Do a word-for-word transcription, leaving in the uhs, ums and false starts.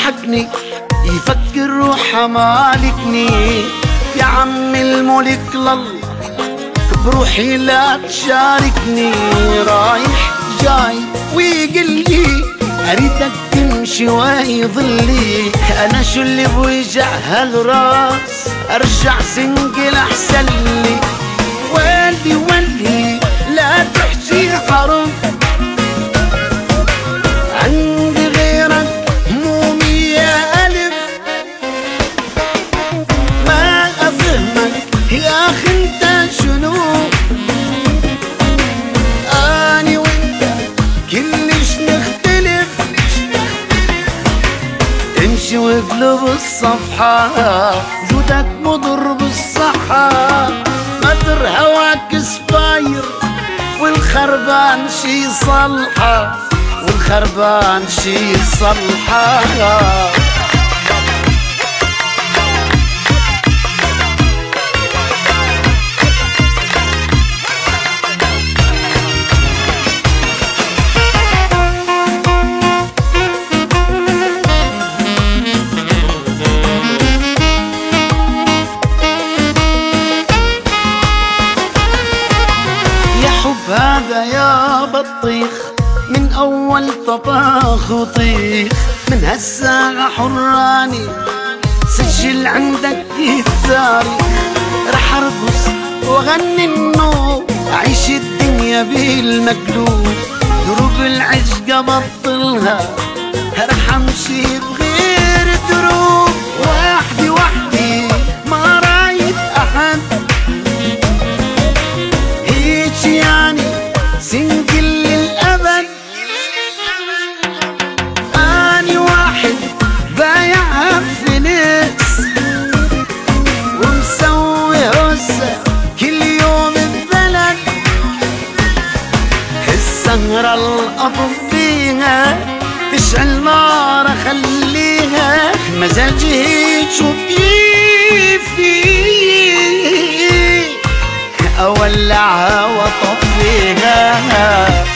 ضحكني يفكر روحه مالكني. يا عم الملك لله بروحي لا تشاركني. رايح جاي ويقلي اريدك تمشي ويظلي. انا شو اللي بوجع هالراس ارجع سنجل احسن لي. ولي ولي لا تحكي حرم عندي غيرك همومي يا ألف. ما أفهمك يا أخي انت شنو أني وانت كلش نختلف. امشي واقلب الصفحة جودك مضر بالصحة. مدر هواك سباير والخربان شي صلحة والخربان شي صلحة. هذا يا بطيخ من أول طباخ وطيخ. من هالساعة حراني سجل عندك التاريخ. رح أرقص وأغني النوم أعيش الدنيا بالمقلوب. دروب العشق بطلها رح أمشي بغير دروب. وحدي وحدي ما رايد أحد هيك يعني سنجل للأبد. أني واحد بايع فلس ومسوي هسه كل يوم ببلد. السهرة الأطف فيها تشعل نار أخليها. مزاجي هيك وكيفي أولعها وأطفيها.